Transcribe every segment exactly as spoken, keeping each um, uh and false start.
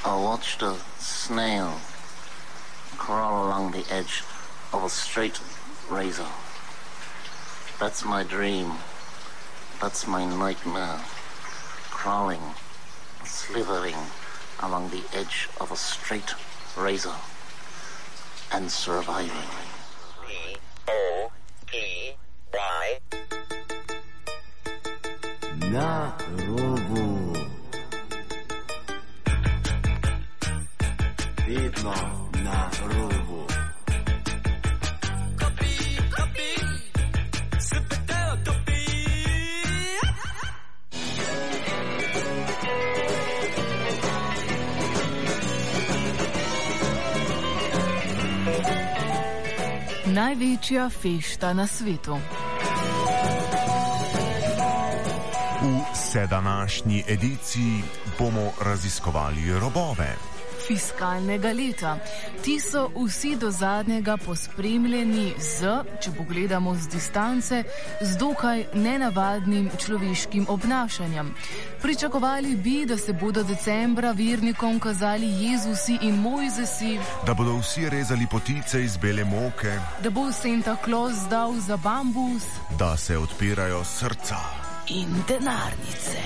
I watched a snail crawl along the edge of a straight razor. That's my dream. That's my nightmare. Crawling, slithering along the edge of a straight razor and surviving. P O P Y Na robu. Vedno na robu. Copy, copy. Super copy. Največja fešta na svetu. V sedanašnji ediciji bomo raziskovali robove Fiskalnega leta. Ti so vsi do zadnjega pospremljeni z, če pogledamo z distance, z dokaj nenavadnim človeškim obnašanjem. Pričakovali bi, da se bodo decembra vernikom kazali Jezusi in Mojzesi, da bodo vsi rezali potice iz bele moke, da bo Santa Claus dal za bambus, da se odpirajo srca in denarnice.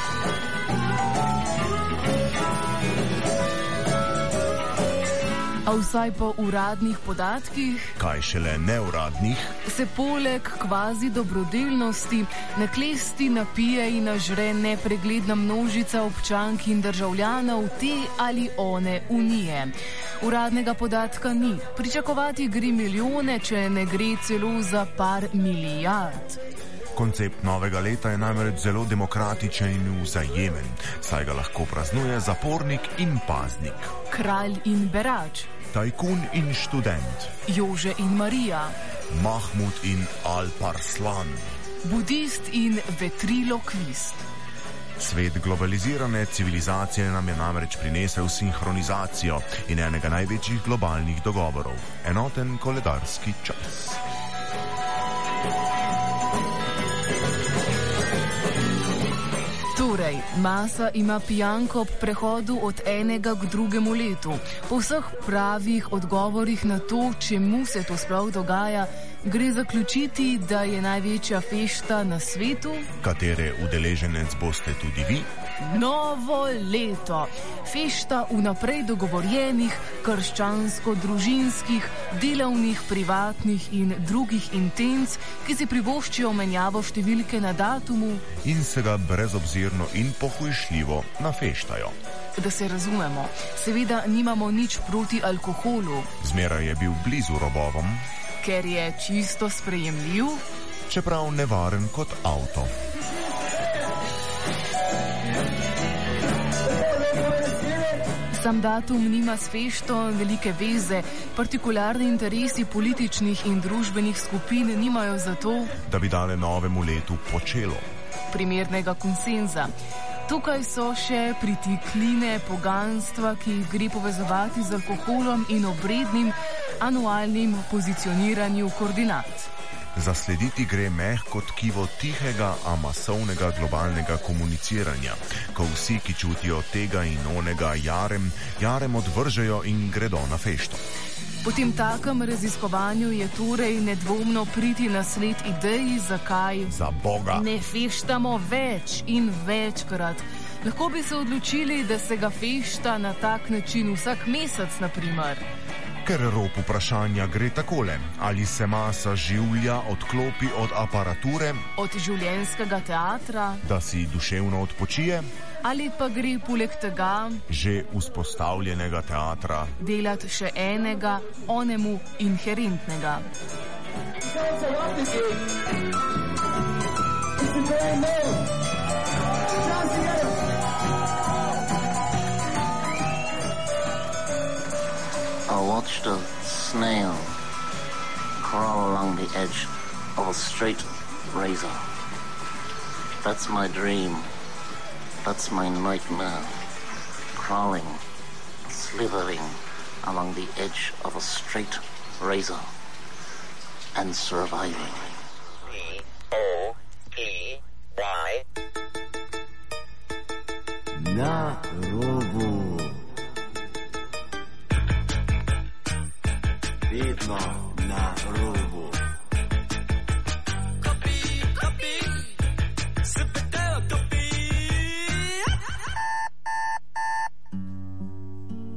A vsaj po uradnih podatkih, kaj šele neuradnih, se poleg kvazi dobrodelnosti na klesti napije in nažre nepregledna množica občank in državljanov te ali one unije. Uradnega podatka ni. Pričakovati gre milijone, če ne gre celo za par milijard. Koncept novega leta je namreč zelo demokratičen in vzajemen, saj ga lahko praznuje zapornik in paznik, kralj in berač, tajkun in študent, Jože in Marija, Mahmud in Alparslan, budist in vetrilokvist. Svet globalizirane civilizacije nam je namreč prinesel sinhronizacijo in enega največjih globalnih dogovorov, enoten koledarski čas. Torej, masa ima pijanko ob prehodu od enega k drugemu letu. Po vseh pravih odgovorih na to, čemu se to sploh dogaja, gre zaključiti, da je največja fešta na svetu, katere udeleženec boste tudi vi, novo leto. Fešta vnaprej dogovorjenih, krščansko-družinskih, delovnih, privatnih in drugih intenc, ki si privoščijo menjavo številke na datumu in se ga brezobzirno in pohujšljivo nafeštajo. Da se razumemo, seveda nimamo nič proti alkoholu. Zmeraj je bil blizu robovom, ker je čisto sprejemljiv, čeprav nevaren kot avto. Sam datum nima s fešto velike veze, partikularni interesi političnih in družbenih skupin nimajo za to, da bi dale novemu letu počelo primernega konsenza. Tukaj so še pritikline poganstva, ki jih gre povezovati z alkoholom in obrednim anualnim pozicioniranju koordinat. Zaslediti gre mehko tkivo tihega, a masovnega globalnega komuniciranja, ko vsi, ki čutijo tega in onega jarem, jarem odvržejo in gredo na fešto. Po tem takem raziskovanju je torej nedvomno priti na sled ideji, zakaj za Boga ne feštamo več in večkrat. Lahko bi se odločili, da se ga fešta na tak način vsak mesec, na primer. Ker rob vprašanja gre takole, ali se masa življa odklopi od aparature, od življenjskega teatra, da si duševno odpočije, ali pa gre poleg tega že vzpostavljenega teatra delati še enega, onemu inherentnega. I watched a snail crawl along the edge of a straight razor. That's my dream. That's my nightmare. Crawling, slithering along the edge of a straight razor and surviving. P O P Y Na robu. vedno na robu.